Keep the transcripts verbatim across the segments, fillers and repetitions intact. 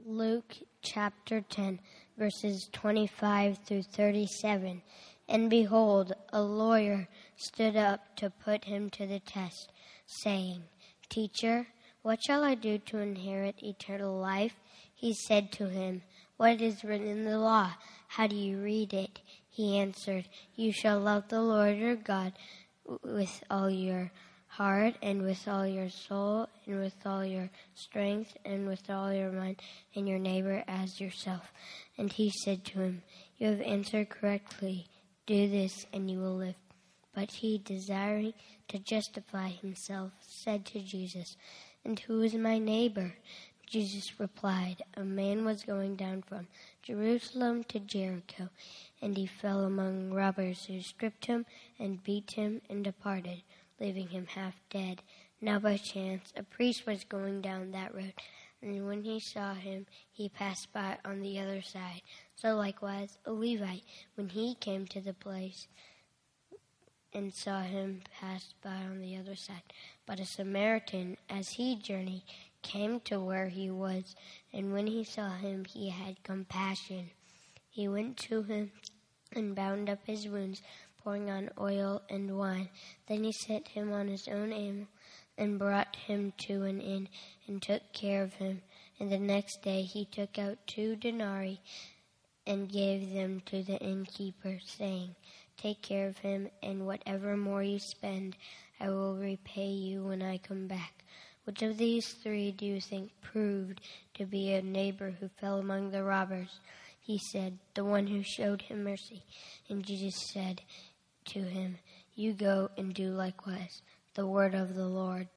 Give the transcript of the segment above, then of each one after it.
Luke chapter ten, verses twenty-five through thirty-seven. And behold, a lawyer stood up to put him to the test, saying, Teacher, what shall I do to inherit eternal life? He said to him, What is written in the law? How do you read it? He answered, You shall love the Lord your God with all your heart, and with all your soul, and with all your strength, and with all your mind, and your neighbor as yourself. And he said to him, You have answered correctly. Do this, and you will live. But he, desiring to justify himself, said to Jesus, And who is my neighbor? Jesus replied, A man was going down from Jerusalem to Jericho, and he fell among robbers who stripped him and beat him and departed, leaving him half dead. Now by chance a priest was going down that road, and when he saw him, he passed by on the other side. So likewise a Levite, when he came to the place and saw him, passed by on the other side. But a Samaritan, as he journeyed, came to where he was, and when he saw him, he had compassion. He went to him and bound up his wounds, pouring on oil and wine. Then he set him on his own animal and brought him to an inn and took care of him. And the next day he took out two denarii and gave them to the innkeeper, saying, Take care of him, and whatever more you spend, I will repay you when I come back. Which of these three do you think proved to be a neighbor who fell among the robbers? He said, The one who showed him mercy. And Jesus said to him, You go and do likewise. The word of the Lord.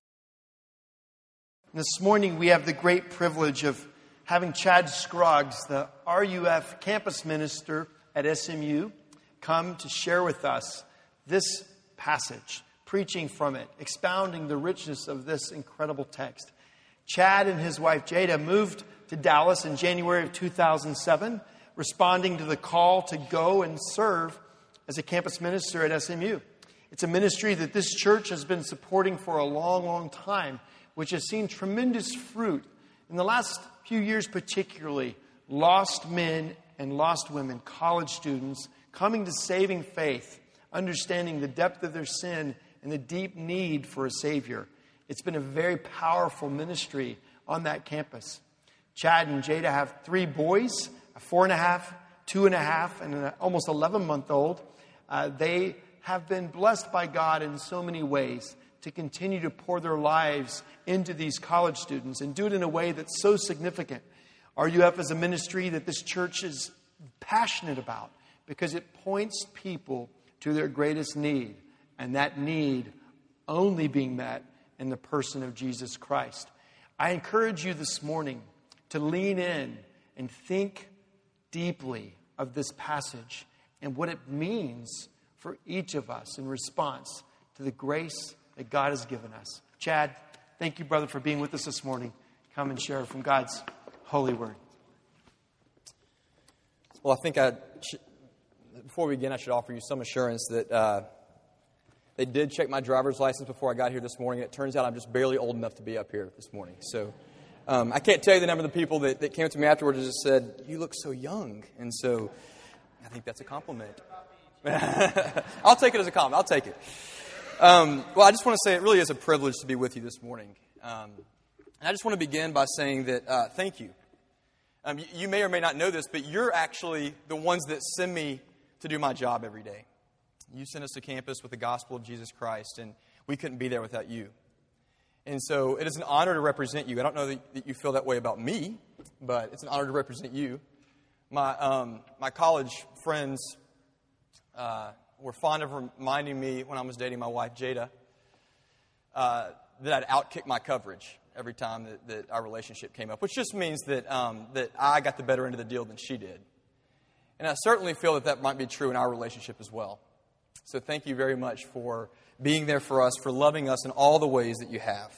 This morning we have the great privilege of having Chad Scroggs, the R U F campus minister at S M U, come to share with us this passage, preaching from it, expounding the richness of this incredible text. Chad and his wife Jada moved to Dallas in January of two thousand seven, responding to the call to go and serve as a campus minister at S M U. It's a ministry that this church has been supporting for a long, long time, which has seen tremendous fruit. In the last few years particularly, lost men and lost women, college students, coming to saving faith, understanding the depth of their sin and the deep need for a Savior. It's been a very powerful ministry on that campus. Chad and Jada have three boys, a four and a half, two and a half, and an almost eleven-month-old. Uh, they have been blessed by God in so many ways to continue to pour their lives into these college students and do it in a way that's so significant. R U F is a ministry that this church is passionate about because it points people to their greatest need, and that need only being met in the person of Jesus Christ. I encourage you this morning to lean in and think deeply of this passage and what it means for each of us in response to the grace that God has given us. Chad, thank you, brother, for being with us this morning. Come and share from God's holy word. Well, I think I should, before we begin, I should offer you some assurance that uh, they did check my driver's license before I got here this morning. It turns out I'm just barely old enough to be up here this morning. So um, I can't tell you the number of the people that, that came up to me afterwards and just said, You look so young. And so I think that's a compliment. I'll take it as a compliment. I'll take it. Um, well, I just want to say it really is a privilege to be with you this morning. Um, and I just want to begin by saying that uh, thank you. Um, you. You may or may not know this, but you're actually the ones that send me to do my job every day. You sent us to campus with the gospel of Jesus Christ, and we couldn't be there without you. And so it is an honor to represent you. I don't know that, that you feel that way about me, but it's an honor to represent you. My um, my college friends uh, were fond of reminding me when I was dating my wife, Jada, uh, that I'd outkick my coverage every time that, that our relationship came up, which just means that um, that I got the better end of the deal than she did. And I certainly feel that that might be true in our relationship as well. So thank you very much for being there for us, for loving us in all the ways that you have.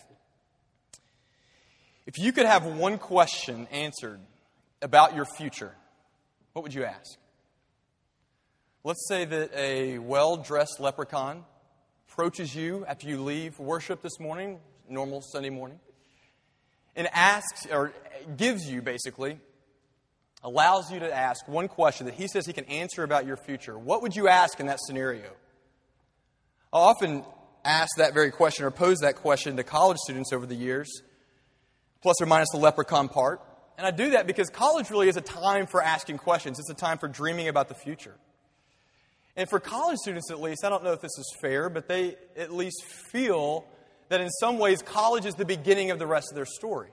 If you could have one question answered about your future, what would you ask? Let's say that a well-dressed leprechaun approaches you after you leave worship this morning, normal Sunday morning, and asks, or gives you basically, allows you to ask one question that he says he can answer about your future, what would you ask in that scenario? I often ask that very question or pose that question to college students over the years, plus or minus the leprechaun part. And I do that because college really is a time for asking questions. It's a time for dreaming about the future. And for college students at least, I don't know if this is fair, but they at least feel that in some ways college is the beginning of the rest of their story.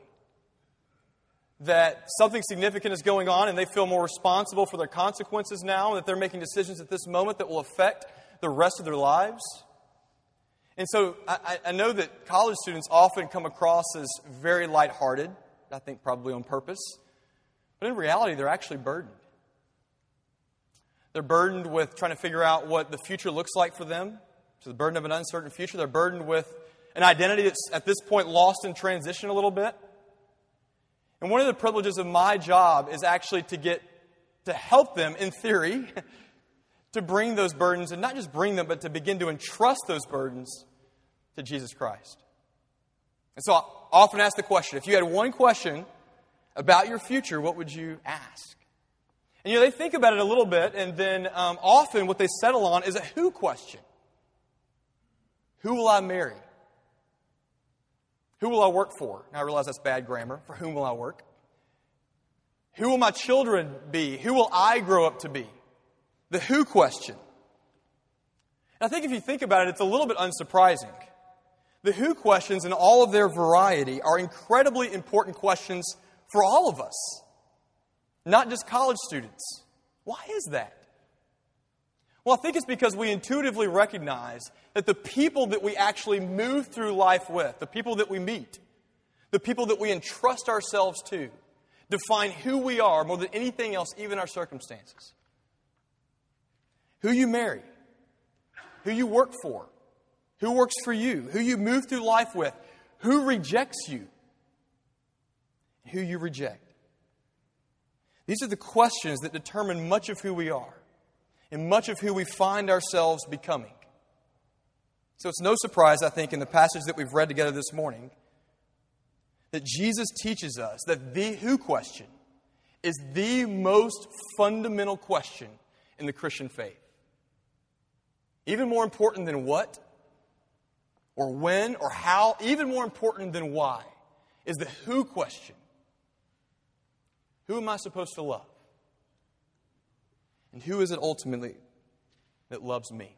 That something significant is going on and they feel more responsible for their consequences now, and that they're making decisions at this moment that will affect the rest of their lives. And so I, I know that college students often come across as very lighthearted, I think probably on purpose. But in reality, they're actually burdened. They're burdened with trying to figure out what the future looks like for them. So the burden of an uncertain future. They're burdened with an identity that's at this point lost in transition a little bit. And one of the privileges of my job is actually to get to help them, in theory, to bring those burdens, and not just bring them, but to begin to entrust those burdens to Jesus Christ. And so I often ask the question, if you had one question about your future, what would you ask? And you know, they think about it a little bit, and then um, often what they settle on is a who question. Who will I marry? Who will I work for? Now I realize that's bad grammar. For whom will I work? Who will my children be? Who will I grow up to be? The who question. And I think if you think about it, it's a little bit unsurprising. The who questions in all of their variety are incredibly important questions for all of us, not just college students. Why is that? Well, I think it's because we intuitively recognize that the people that we actually move through life with, the people that we meet, the people that we entrust ourselves to, define who we are more than anything else, even our circumstances. Who you marry, who you work for, who works for you, who you move through life with, who rejects you, who you reject. These are the questions that determine much of who we are and much of who we find ourselves becoming. So it's no surprise, I think, in the passage that we've read together this morning, that Jesus teaches us that the who question is the most fundamental question in the Christian faith. Even more important than what, or when, or how, even more important than why, is the who question. Who am I supposed to love? And who is it ultimately that loves me?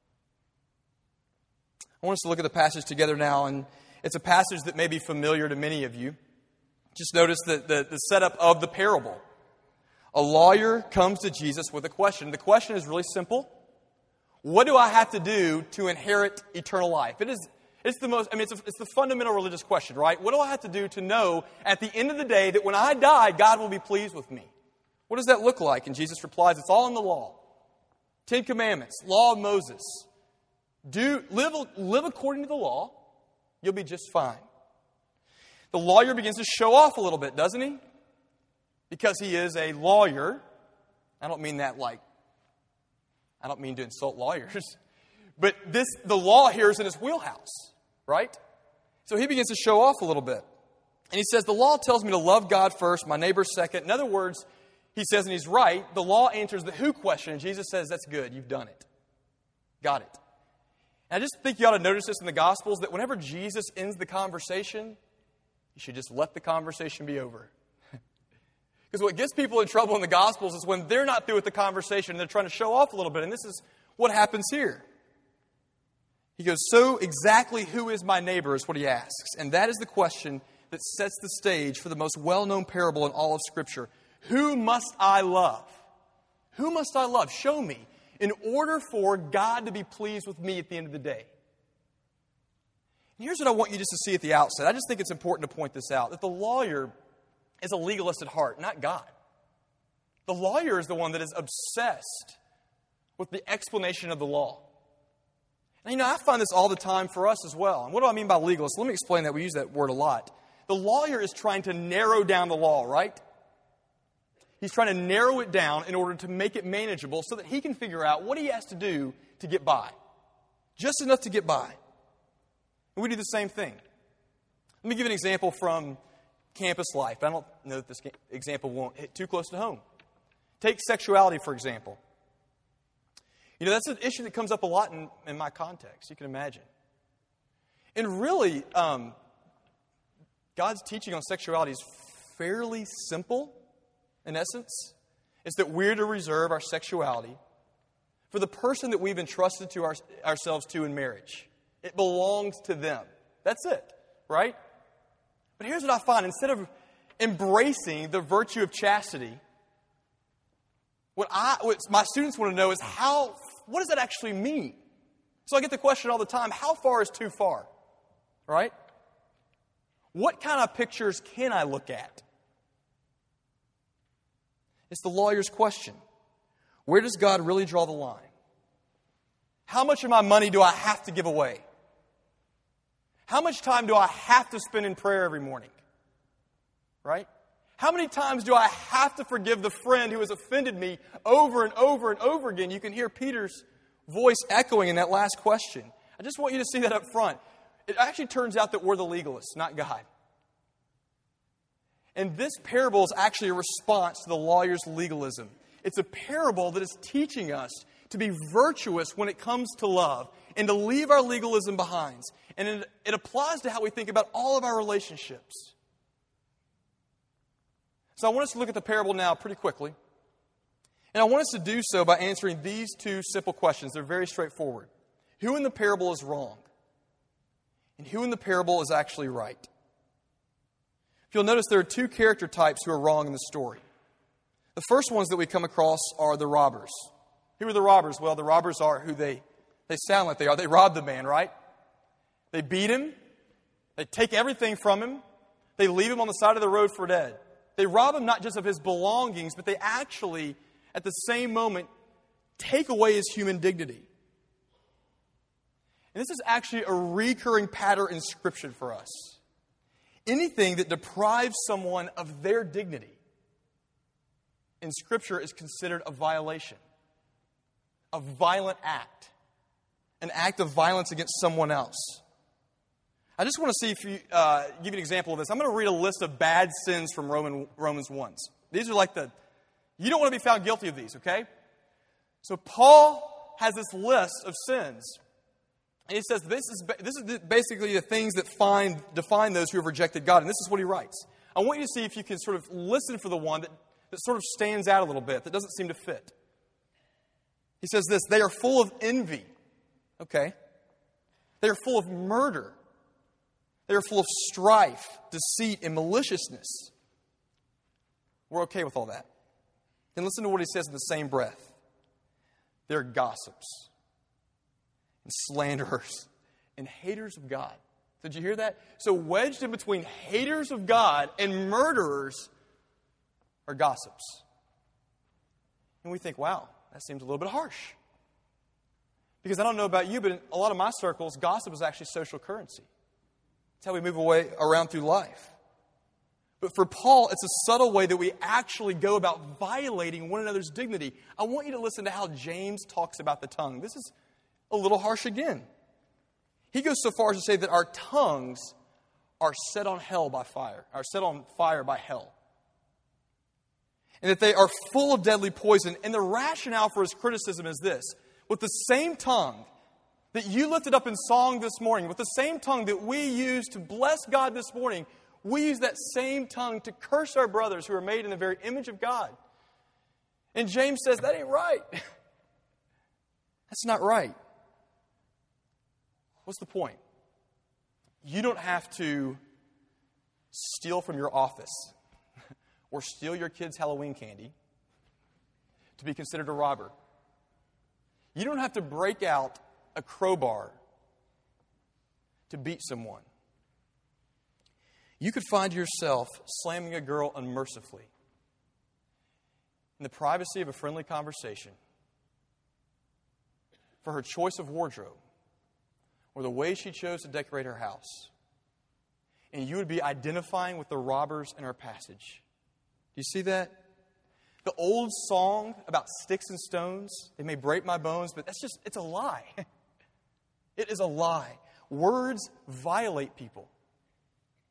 I want us to look at the passage together now, and it's a passage that may be familiar to many of you. Just notice the, the, the setup of the parable. A lawyer comes to Jesus with a question. The question is really simple. What do I have to do to inherit eternal life? It is, it's the most, I mean, it's, a, it's the fundamental religious question, right? What do I have to do to know at the end of the day that when I die, God will be pleased with me? What does that look like? And Jesus replies, it's all in the law. Ten Commandments, law of Moses. Do live, live according to the law, you'll be just fine. The lawyer begins to show off a little bit, doesn't he? Because he is a lawyer. I don't mean that like, I don't mean to insult lawyers. But this, the law here is in his wheelhouse, right? So he begins to show off a little bit. And he says, the law tells me to love God first, my neighbor second. In other words, he says, and he's right, the law answers the who question. And Jesus says, that's good, you've done it. Got it. And I just think you ought to notice this in the Gospels, that whenever Jesus ends the conversation, you should just let the conversation be over. Because what gets people in trouble in the Gospels is when they're not through with the conversation and they're trying to show off a little bit. And this is what happens here. He goes, so exactly who is my neighbor is what he asks. And that is the question that sets the stage for the most well-known parable in all of Scripture. Who must I love? Who must I love? Show me. In order for God to be pleased with me at the end of the day. And here's what I want you just to see at the outset. I just think it's important to point this out. That the lawyer is a legalist at heart, not God. The lawyer is the one that is obsessed with the explanation of the law. And you know, I find this all the time for us as well. And what do I mean by legalist? Let me explain that. We use that word a lot. The lawyer is trying to narrow down the law, right? He's trying to narrow it down in order to make it manageable so that he can figure out what he has to do to get by. Just enough to get by. And we do the same thing. Let me give an example from campus life. I don't know that this example won't hit too close to home. Take sexuality, for example. You know, that's an issue that comes up a lot in, in my context, you can imagine. And really, um, God's teaching on sexuality is fairly simple, in essence. It's that we're to reserve our sexuality for the person that we've entrusted to our, ourselves to in marriage. It belongs to them. That's it, right? But here's what I find. Instead of embracing the virtue of chastity, what, I, what my students want to know is how, what does that actually mean? So I get the question all the time, how far is too far? Right? What kind of pictures can I look at? It's the lawyer's question. Where does God really draw the line? How much of my money do I have to give away? How much time do I have to spend in prayer every morning? Right? How many times do I have to forgive the friend who has offended me over and over and over again? You can hear Peter's voice echoing in that last question. I just want you to see that up front. It actually turns out that we're the legalists, not God. And this parable is actually a response to the lawyer's legalism. It's a parable that is teaching us to be virtuous when it comes to love and to leave our legalism behind. And it, it applies to how we think about all of our relationships. So I want us to look at the parable now pretty quickly. And I want us to do so by answering these two simple questions. They're very straightforward. Who in the parable is wrong? And who in the parable is actually right? If you'll notice, there are two character types who are wrong in the story. The first ones that we come across are the robbers. Who are the robbers? Well, the robbers are who they, they sound like they are. They rob the man, right? They beat him. They take everything from him. They leave him on the side of the road for dead. They rob him not just of his belongings, but they actually, at the same moment, take away his human dignity. And this is actually a recurring pattern in Scripture for us. Anything that deprives someone of their dignity in Scripture is considered a violation, a violent act, an act of violence against someone else. I just want to see if you uh, give you an example of this. I'm going to read a list of bad sins from Roman, Romans one. These are like the, you don't want to be found guilty of these, okay? So Paul has this list of sins. And he says this is this is basically the things that find, define those who have rejected God. And this is what he writes. I want you to see if you can sort of listen for the one that, that sort of stands out a little bit, that doesn't seem to fit. He says this, they are full of envy. Okay. They are full of murder. They are full of strife, deceit, and maliciousness. We're okay with all that. Then listen to what he says in the same breath. They're gossips and slanderers and haters of God. Did you hear that? So wedged in between haters of God and murderers are gossips. And we think, wow, that seems a little bit harsh. Because I don't know about you, but in a lot of my circles, gossip is actually social currency. It's how we move away around through life. But for Paul, it's a subtle way that we actually go about violating one another's dignity. I want you to listen to how James talks about the tongue. This is a little harsh again. He goes so far as to say that our tongues are set on hell by fire, are set on fire by hell. And that they are full of deadly poison. And the rationale for his criticism is this. With the same tongue that you lifted up in song this morning, with the same tongue that we use to bless God this morning, we use that same tongue to curse our brothers who are made in the very image of God. And James says, that ain't right. That's not right. What's the point? You don't have to steal from your office or steal your kids' Halloween candy to be considered a robber. You don't have to break out a crowbar to beat someone. You could find yourself slamming a girl unmercifully in the privacy of a friendly conversation for her choice of wardrobe or the way she chose to decorate her house. And you would be identifying with the robbers in our passage. Do you see that? The old song about sticks and stones, they may break my bones, but that's just, it's a lie. It is a lie. Words violate people.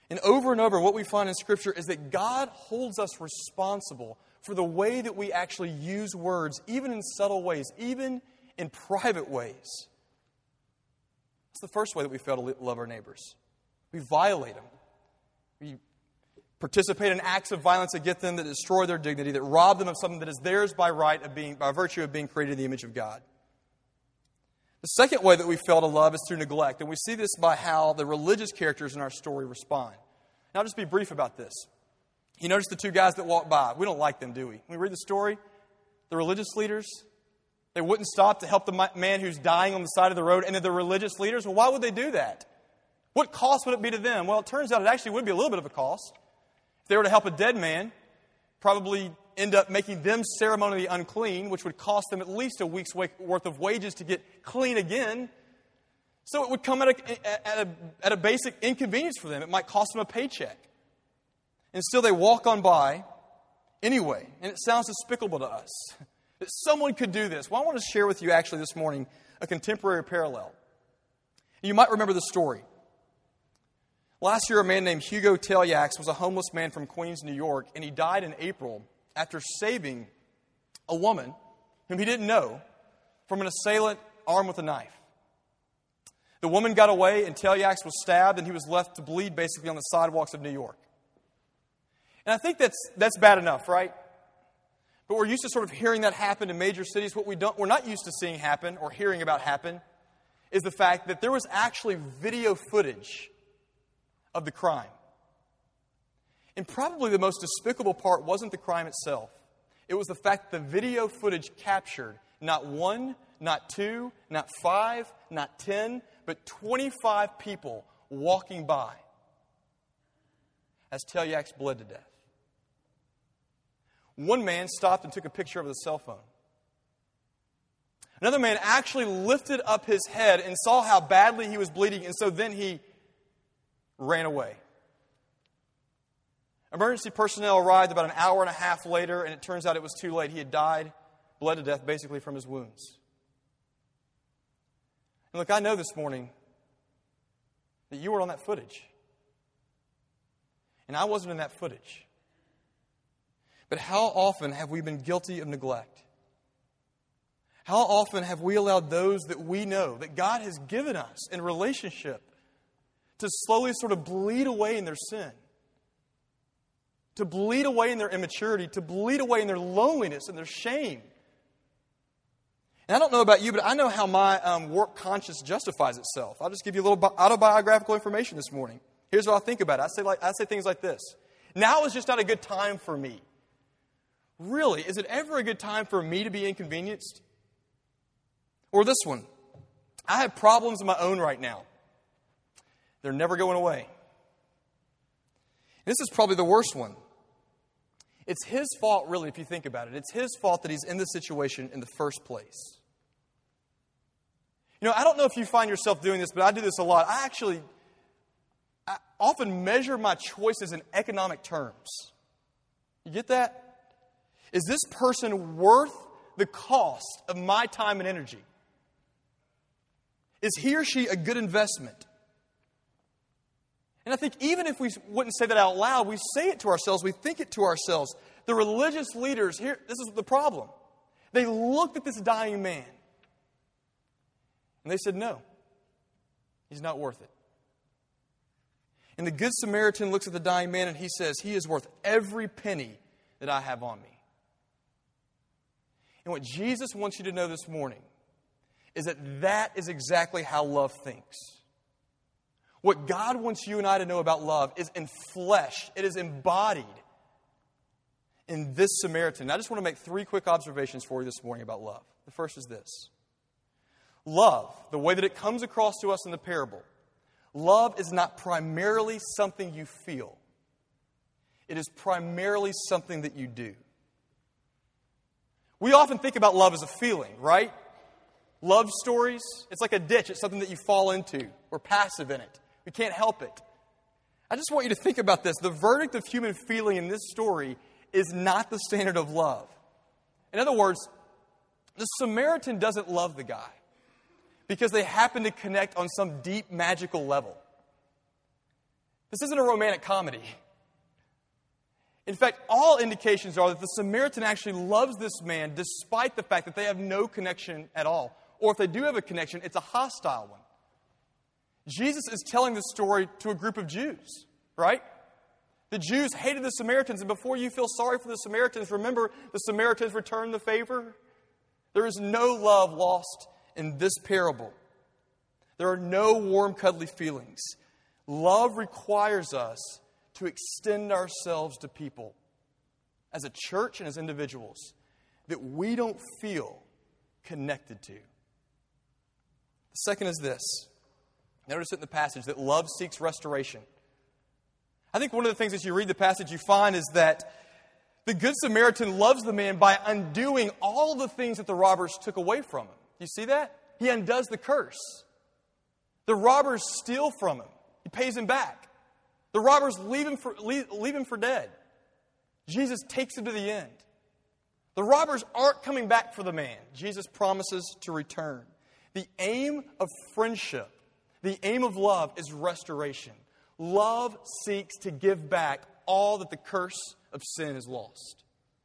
And over and over, what we find in Scripture is that God holds us responsible for the way that we actually use words, even in subtle ways, even in private ways. It's the first way that we fail to love our neighbors. We violate them. We participate in acts of violence against them that destroy their dignity, that rob them of something that is theirs by right of being, by virtue of being created in the image of God. The second way that we fail to love is through neglect, and we see this by how the religious characters in our story respond. Now, I'll just be brief about this. You notice the two guys that walk by. We don't like them, do we? When we read the story, the religious leaders, they wouldn't stop to help the man who's dying on the side of the road, and then the religious leaders, well, why would they do that? What cost would it be to them? Well, it turns out it actually would be a little bit of a cost. If they were to help a dead man, probably end up making them ceremonially unclean, which would cost them at least a week's worth of wages to get clean again. So it would come at a, at a, at a basic inconvenience for them. It might cost them a paycheck. And still they walk on by anyway. And it sounds despicable to us that someone could do this. Well, I want to share with you actually this morning a contemporary parallel. You might remember the story. Last year, a man named Hugo Telyax was a homeless man from Queens, New York, and he died in April after saving a woman whom he didn't know from an assailant armed with a knife. The woman got away, and Telyax was stabbed, and he was left to bleed basically on the sidewalks of New York. And I think that's that's bad enough, right? But we're used to sort of hearing that happen in major cities. What we don't, we're not used to seeing happen or hearing about happen is the fact that there was actually video footage of the crime. And probably the most despicable part wasn't the crime itself. It was the fact that the video footage captured not one, not two, not five, not ten, but twenty-five people walking by as Telyax bled to death. One man stopped and took a picture of his cell phone. Another man actually lifted up his head and saw how badly he was bleeding, and so then he ran away. Emergency personnel arrived about an hour and a half later, and it turns out it was too late. He had died, bled to death, basically from his wounds. And look, I know this morning that you were on that footage. And I wasn't in that footage. But how often have we been guilty of neglect? How often have we allowed those that we know, that God has given us in relationship, to slowly sort of bleed away in their sin? To bleed away in their immaturity, to bleed away in their loneliness and their shame. And I don't know about you, but I know how my um, warped conscience justifies itself. I'll just give you a little bi- autobiographical information this morning. Here's what I think about it. I say, like, I say things like this. Now is just not a good time for me. Really, is it ever a good time for me to be inconvenienced? Or this one. I have problems of my own right now. They're never going away. This is probably the worst one. It's his fault, really, if you think about it. It's his fault that he's in this situation in the first place. You know, I don't know if you find yourself doing this, but I do this a lot. I actually I often measure my choices in economic terms. You get that? Is this person worth the cost of my time and energy? Is he or she a good investment? And I think even if we wouldn't say that out loud, we say it to ourselves, we think it to ourselves. The religious leaders, here, this is the problem. They looked at this dying man, and they said, no, he's not worth it. And the Good Samaritan looks at the dying man, and he says, he is worth every penny that I have on me. And what Jesus wants you to know this morning is that that is exactly how love thinks. What God wants you and I to know about love is in flesh. It is embodied in this Samaritan. I just want to make three quick observations for you this morning about love. The first is this. Love, the way that it comes across to us in the parable, love is not primarily something you feel. It is primarily something that you do. We often think about love as a feeling, right? Love stories, it's like a ditch. It's something that you fall into. We're passive in it. We can't help it. I just want you to think about this. The verdict of human feeling in this story is not the standard of love. In other words, the Samaritan doesn't love the guy because they happen to connect on some deep magical level. This isn't a romantic comedy. In fact, all indications are that the Samaritan actually loves this man despite the fact that they have no connection at all. Or if they do have a connection, it's a hostile one. Jesus is telling this story to a group of Jews, right? The Jews hated the Samaritans, and before you feel sorry for the Samaritans, remember the Samaritans returned the favor. There is no love lost in this parable. There are no warm, cuddly feelings. Love requires us to extend ourselves to people as a church and as individuals that we don't feel connected to. The second is this. Notice it in the passage that love seeks restoration. I think one of the things as you read the passage you find is that the Good Samaritan loves the man by undoing all the things that the robbers took away from him. You see that? He undoes the curse. The robbers steal from him. He pays him back. The robbers leave him for, leave, leave him for dead. Jesus takes him to the end. The robbers aren't coming back for the man. Jesus promises to return. The aim of friendship, the aim of love is restoration. Love seeks to give back all that the curse of sin has lost.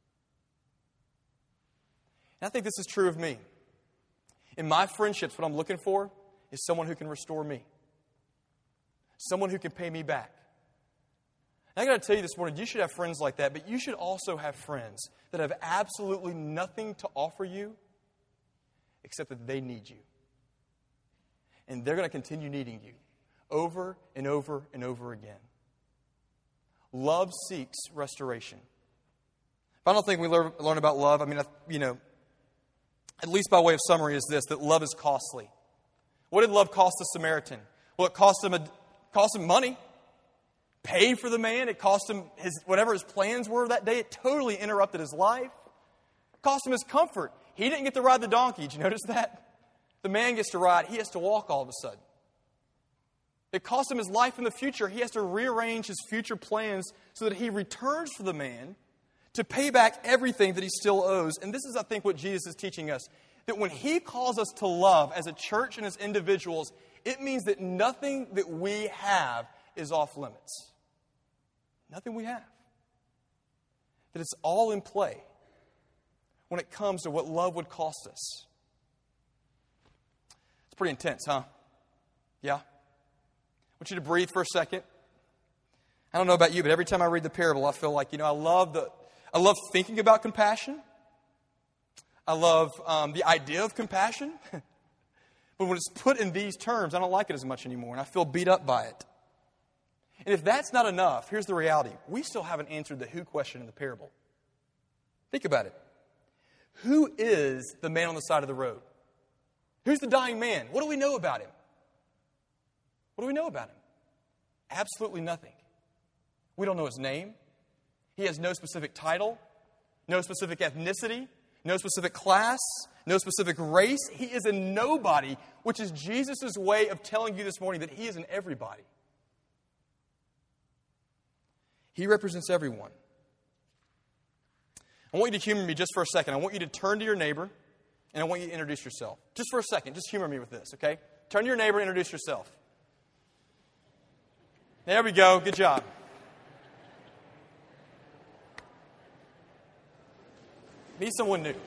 And I think this is true of me. In my friendships, what I'm looking for is someone who can restore me. Someone who can pay me back. And I got to tell you this morning, you should have friends like that, but you should also have friends that have absolutely nothing to offer you except that they need you. And they're going to continue needing you over and over and over again. Love seeks restoration. Final thing we learn, learn about love, I mean, you know, at least by way of summary, is this, that love is costly. What did love cost the Samaritan? Well, it cost him, a, cost him money. Paid for the man. It cost him his whatever his plans were that day. It totally interrupted his life. It cost him his comfort. He didn't get to ride the donkey. Did you notice that? The man gets to ride. He has to walk all of a sudden. It cost him his life in the future. He has to rearrange his future plans so that he returns for the man to pay back everything that he still owes. And this is, I think, what Jesus is teaching us. That when He calls us to love as a church and as individuals, it means that nothing that we have is off limits. Nothing we have. That it's all in play when it comes to what love would cost us. It's pretty intense, huh? Yeah? I want you to breathe for a second. I don't know about you, but every time I read the parable, I feel like, you know, I love the, I love thinking about compassion. I love um, the idea of compassion. But when it's put in these terms, I don't like it as much anymore, and I feel beat up by it. And if that's not enough, here's the reality. We still haven't answered the who question in the parable. Think about it. Who is the man on the side of the road? Who's the dying man? What do we know about him? What do we know about him? Absolutely nothing. We don't know his name. He has no specific title, no specific ethnicity, no specific class, no specific race. He is a nobody, which is Jesus' way of telling you this morning that He is an everybody. He represents everyone. I want you to humor me just for a second. I want you to turn to your neighbor, and I want you to introduce yourself. Just for a second. Just humor me with this, okay? Turn to your neighbor and introduce yourself. There we go. Good job. Be someone new.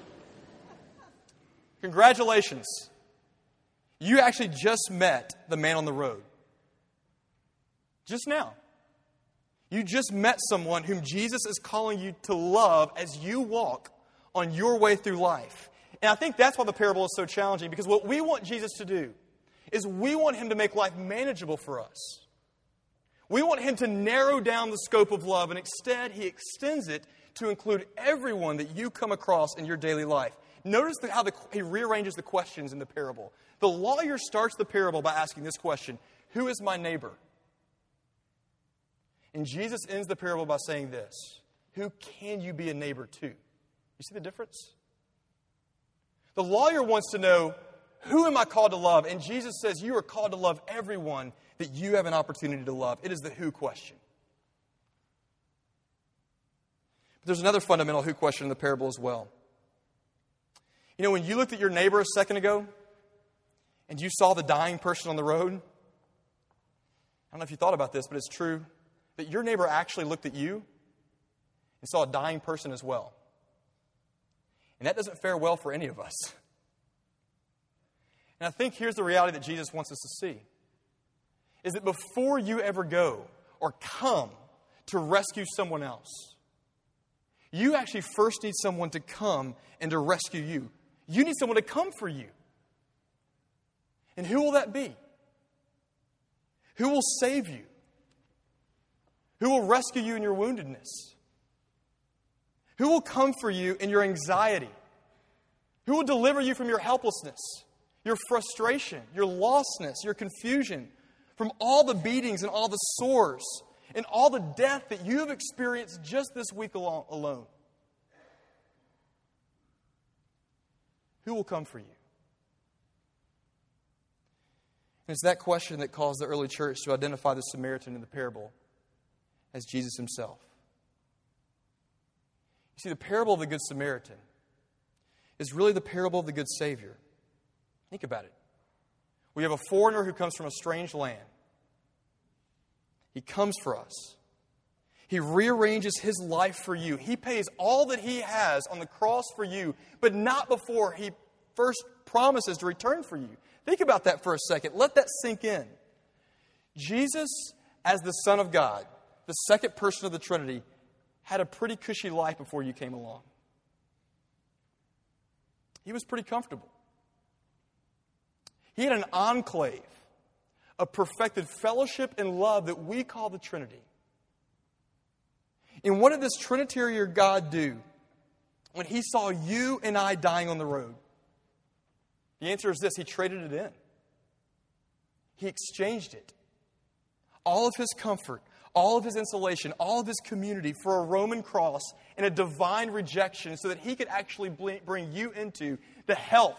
Congratulations. You actually just met the man on the road. Just now. You just met someone whom Jesus is calling you to love as you walk on your way through life. And I think that's why the parable is so challenging, because what we want Jesus to do is we want Him to make life manageable for us. We want Him to narrow down the scope of love, and instead He extends it to include everyone that you come across in your daily life. Notice how the, He rearranges the questions in the parable. The lawyer starts the parable by asking this question, who is my neighbor? And Jesus ends the parable by saying this, who can you be a neighbor to? You see the difference? The lawyer wants to know, who am I called to love? And Jesus says you are called to love everyone that you have an opportunity to love. It is the who question. But there's another fundamental who question in the parable as well. You know, when you looked at your neighbor a second ago, and you saw the dying person on the road, don't know if you thought about this, but it's true that your neighbor actually looked at you and saw a dying person as well. And that doesn't fare well for any of us. And I think here's the reality that Jesus wants us to see, is that before you ever go or come to rescue someone else, you actually first need someone to come and to rescue you. You need someone to come for you. And who will that be? Who will save you? Who will rescue you in your woundedness? Who will come for you in your anxiety? Who will deliver you from your helplessness, your frustration, your lostness, your confusion, from all the beatings and all the sores and all the death that you have experienced just this week alone? Who will come for you? And it's that question that caused the early church to identify the Samaritan in the parable as Jesus himself. You see, the parable of the Good Samaritan is really the parable of the Good Savior. Think about it. We have a foreigner who comes from a strange land. He comes for us. He rearranges his life for you. He pays all that he has on the cross for you, but not before he first promises to return for you. Think about that for a second. Let that sink in. Jesus, as the Son of God, the second person of the Trinity, had a pretty cushy life before you came along. He was pretty comfortable. He had an enclave of perfected fellowship and love that we call the Trinity. And what did this Trinitarian God do when He saw you and I dying on the road? The answer is this: He traded it in. He exchanged it. All of His comfort, all of His insulation, all of His community for a Roman cross and a divine rejection so that He could actually bring you into the health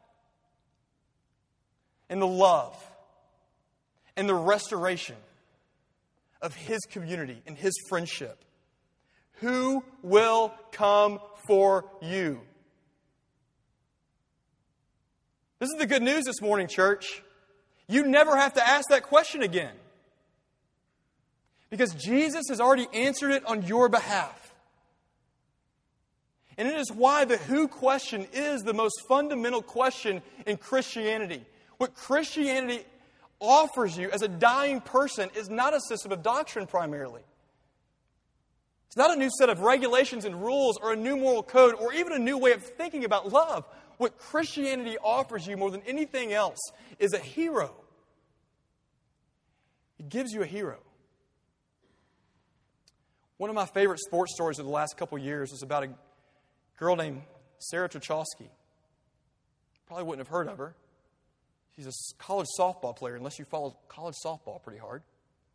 and the love and the restoration of His community and His friendship. Who will come for you? This is the good news this morning, church. You never have to ask that question again, because Jesus has already answered it on your behalf. And it is why the who question is the most fundamental question in Christianity. What Christianity offers you as a dying person is not a system of doctrine primarily. It's not a new set of regulations and rules or a new moral code or even a new way of thinking about love. What Christianity offers you more than anything else is a hero. It gives you a hero. One of my favorite sports stories of the last couple of years is about a girl named Sarah Trachowski. Probably wouldn't have heard of her. She's a college softball player, unless you follow college softball pretty hard.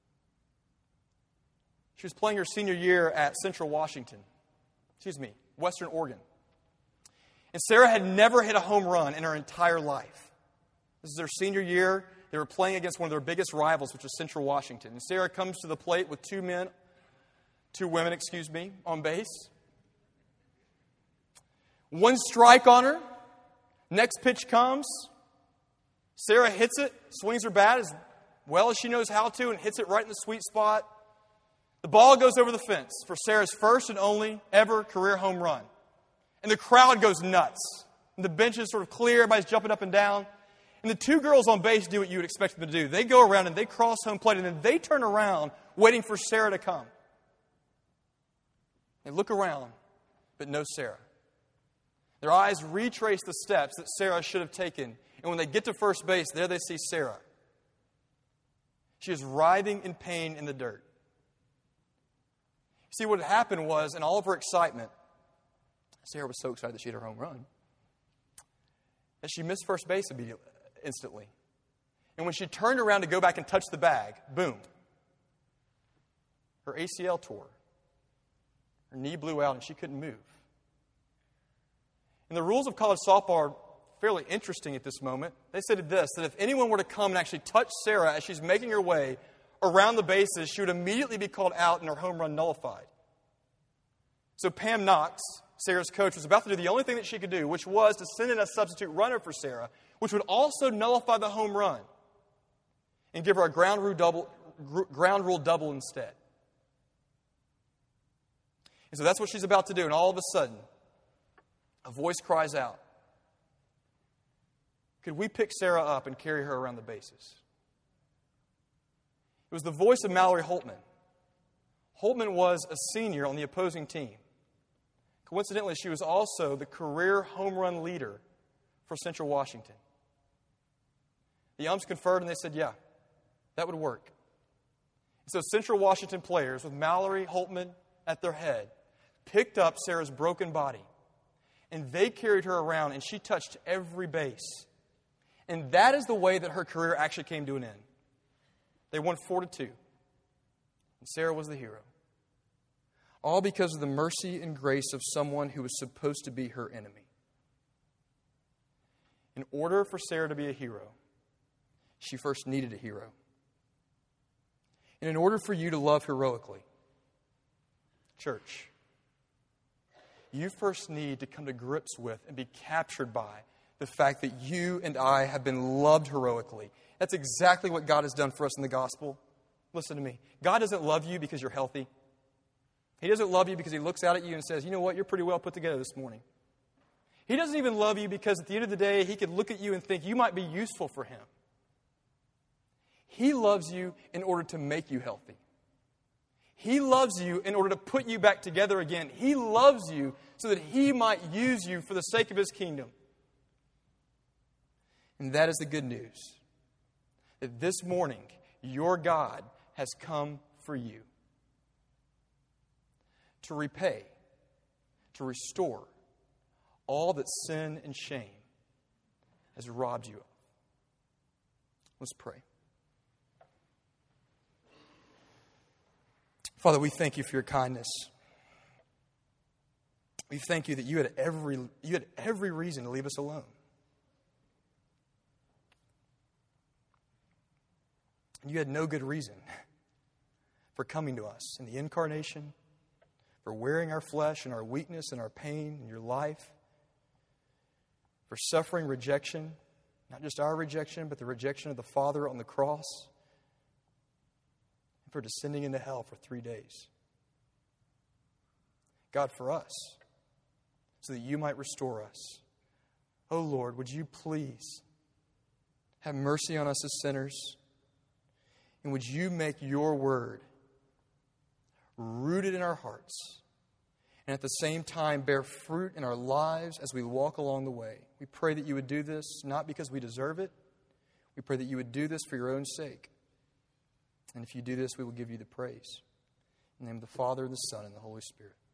She was playing her senior year at Central Washington. Excuse me, Western Oregon. And Sarah had never hit a home run in her entire life. This is their senior year. They were playing against one of their biggest rivals, which was Central Washington. And Sarah comes to the plate with two men, two women, excuse me, on base. One strike on her. Next pitch comes. Sarah hits it, swings her bat as well as she knows how to, and hits it right in the sweet spot. The ball goes over the fence for Sarah's first and only ever career home run. And the crowd goes nuts. And the bench is sort of clear. Everybody's jumping up and down. And the two girls on base do what you would expect them to do. They go around and they cross home plate, and then they turn around waiting for Sarah to come. They look around, but no Sarah. Their eyes retrace the steps that Sarah should have taken. And when they get to first base, there they see Sarah. She is writhing in pain in the dirt. See, what had happened was, in all of her excitement, Sarah was so excited that she hit her home run, that she missed first base immediately, instantly. And when she turned around to go back and touch the bag, boom, her A C L tore. Her knee blew out and she couldn't move. And the rules of college softball are fairly interesting at this moment. They said this, that if anyone were to come and actually touch Sarah as she's making her way around the bases, she would immediately be called out and her home run nullified. So Pam Knox, Sarah's coach, was about to do the only thing that she could do, which was to send in a substitute runner for Sarah, which would also nullify the home run and give her a ground rule double, gr- ground rule double instead. And so that's what she's about to do. And all of a sudden, a voice cries out, could we pick Sarah up and carry her around the bases? It was the voice of Mallory Holtman. Holtman was a senior on the opposing team. Coincidentally, she was also the career home run leader for Central Washington. The umps conferred and they said, yeah, that would work. So Central Washington players with Mallory Holtman at their head picked up Sarah's broken body and they carried her around and she touched every base. And that is the way that her career actually came to an end. They won four to two. And Sarah was the hero. All because of the mercy and grace of someone who was supposed to be her enemy. In order for Sarah to be a hero, she first needed a hero. And in order for you to love heroically, church, you first need to come to grips with and be captured by the fact that you and I have been loved heroically. That's exactly what God has done for us in the gospel. Listen to me. God doesn't love you because you're healthy. He doesn't love you because He looks out at you and says, you know what, you're pretty well put together this morning. He doesn't even love you because at the end of the day, He could look at you and think you might be useful for Him. He loves you in order to make you healthy. He loves you in order to put you back together again. He loves you so that He might use you for the sake of His kingdom. And that is the good news. That this morning, your God has come for you. To repay, to restore all that sin and shame has robbed you of. Let's pray. Father, we thank You for Your kindness. We thank You that You had every, you had every reason to leave us alone. You had no good reason for coming to us in the incarnation, for wearing our flesh and our weakness and our pain in Your life, for suffering rejection, not just our rejection, but the rejection of the Father on the cross, and for descending into hell for three days. God, for us, so that You might restore us. Oh Lord, would You please have mercy on us as sinners, and would You make Your word rooted in our hearts, and at the same time bear fruit in our lives as we walk along the way. We pray that You would do this, not because we deserve it. We pray that You would do this for Your own sake. And if You do this, we will give You the praise. In the name of the Father, and the Son, and the Holy Spirit.